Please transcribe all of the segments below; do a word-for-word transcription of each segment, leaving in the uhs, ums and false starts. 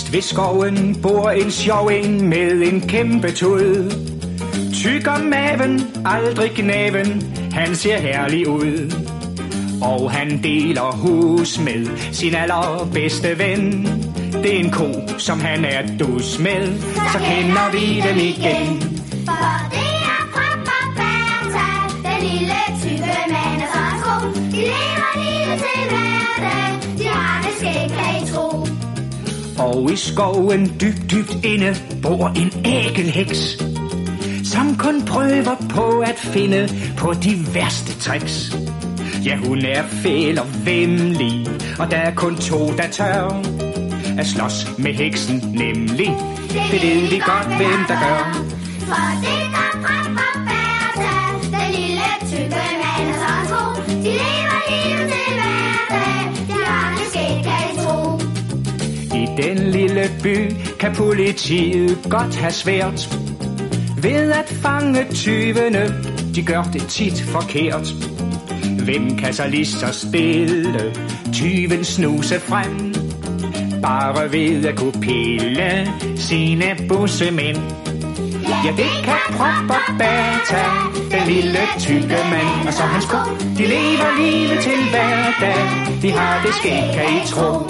Vest ved skoven bor en sjov en med en kæmpe tud. Tyk om maven, aldrig gnaven, han ser herlig ud. Og han deler hus med sin allerbedste ven. Det er en ko, som han er dus med, så kender vi dem igen. For det er Prop og Bertha, den lille tykke mand og så tro. De lever livet til hverdag, de har det skæg, kan I tro. Og i skoven dybt, dybt inde bor en ækelheks, som kun prøver på at finde på de værste tricks. Ja, hun er fæl og væmmelig, og der er kun to, der tør at slås med heksen, nemlig. Det ved vi godt, hvem der gør. For det er Prop og Bertha, den lille tykke mand og så tro. De lever livet til hverdag, de har det skæg, kan I tro. I den lille by kan politiet godt have svært ved at fange tyvene, de gør det tit forkert. Hvem kan så lige så stille tyven snuse frem, bare ved at kunne pille sine bussemænd? Ja, det kan Prop og Bertha, den lille tykke mand og så hans ko. De lever livet til hverdag, de har det skæg, kan I tro.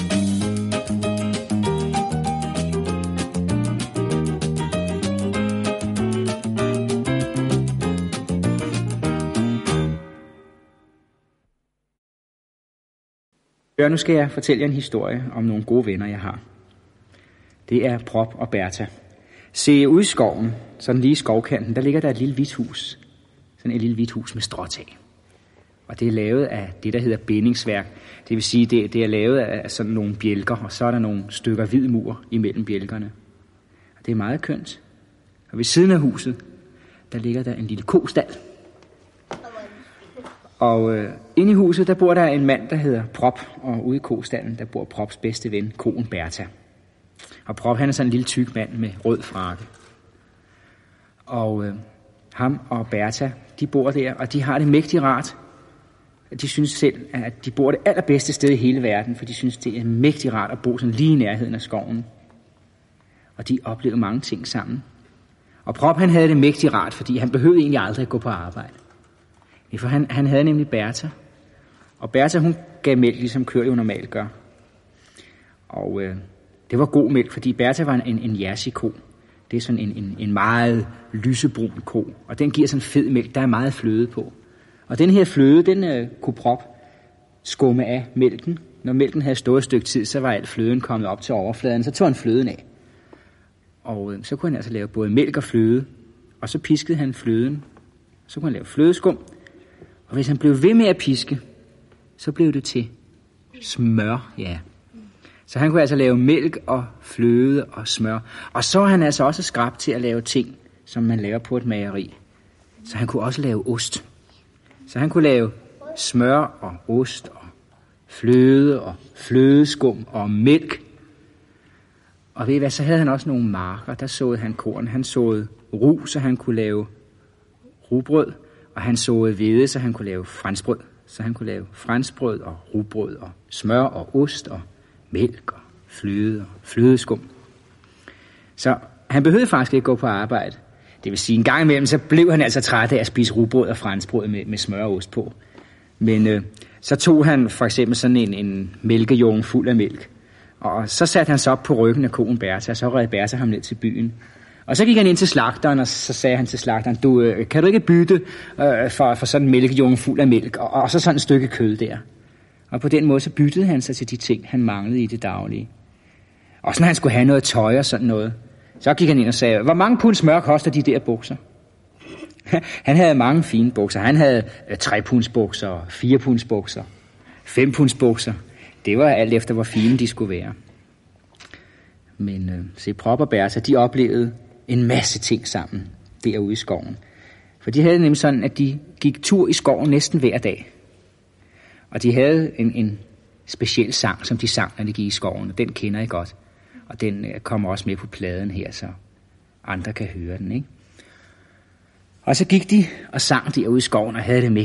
Hør, nu skal jeg fortælle jer en historie om nogle gode venner, jeg har. Det er Prop og Bertha. Se, ude i skoven, sådan lige i skovkanten, der ligger der et lille hvidt hus. Sådan et lille hvidt hus med stråtag. Og det er lavet af det, der hedder bindingsværk. Det vil sige, det, det er lavet af sådan nogle bjælker, og så er der nogle stykker hvid mur imellem bjælkerne. Og det er meget kønt. Og ved siden af huset, der ligger der en lille kostald. Og øh, inde i huset, der bor der en mand, der hedder Prop, og ude i kostallen, der bor Props bedste ven, koen Bertha. Og Prop, han er sådan en lille tyk mand med rød frakke. Og øh, ham og Bertha, de bor der, og de har det mægtigt rart. De synes selv, at de bor det allerbedste sted i hele verden, for de synes, det er mægtigt rart at bo sådan lige i nærheden af skoven. Og de oplever mange ting sammen. Og Prop, han havde det mægtigt rart, fordi han behøvede egentlig aldrig at gå på arbejde. For han, han havde nemlig Bertha. Og Bertha, hun gav mælk, ligesom køer jo normalt gør. Og øh, det var god mælk, fordi Bertha var en, en jersey-ko. Det er sådan en, en, en meget lysebrun ko. Og den giver sådan fed mælk, der er meget fløde på. Og den her fløde, den øh, kunne Prop skumme af mælken. Når mælken havde stået et stykke tid, så var alt fløden kommet op til overfladen. Så tog han fløden af. Og øh, så kunne han altså lave både mælk og fløde. Og så piskede han fløden. Så kunne han lave flødeskum. Og hvis han blev ved med at piske, så blev det til smør, ja. Så han kunne altså lave mælk og fløde og smør. Og så er han altså også skrap til at lave ting, som man laver på et mageri. Så han kunne også lave ost. Så han kunne lave smør og ost og fløde og flødeskum og mælk. Og ved I hvad, så havde han også nogle marker, der såede han korn. Han såede ru, så han kunne lave rugbrød. Og han såede hvede, så han kunne lave franskbrød. Så han kunne lave franskbrød og rugbrød og smør og ost og mælk og fløde og flødeskum. Så han behøvede faktisk ikke gå på arbejde. Det vil sige, en gang imellem, så blev han altså træt af at spise rugbrød og franskbrød med, med smør og ost på. Men øh, så tog han for eksempel sådan en, en mælkejunge fuld af mælk. Og så satte han sig op på ryggen af koen Bertha, og så red Bertha ham ned til byen. Og så gik han ind til slagteren, og så sagde han til slagteren, du, øh, kan du ikke bytte øh, for, for sådan en mælkejunge fuld af mælk, og, og så sådan et stykke kød der. Og på den måde, så byttede han sig til de ting, han manglede i det daglige. Og så når han skulle have noget tøj og sådan noget, så gik han ind og sagde, hvor mange pund smør koster de der bukser? Han havde mange fine bukser. Han havde øh, tre punds bukser, fire punds bukser, fem punds bukser. Det var alt efter, hvor fine de skulle være. Men øh, se, Prop og Bertha, de oplevede en masse ting sammen derude i skoven. For de havde nemlig sådan, at de gik tur i skoven næsten hver dag. Og de havde en, en speciel sang, som de sang, når de gik i skoven. Og den kender I godt. Og den øh, kommer også med på pladen her, så andre kan høre den, ikke? Og så gik de og sang derude i skoven og havde det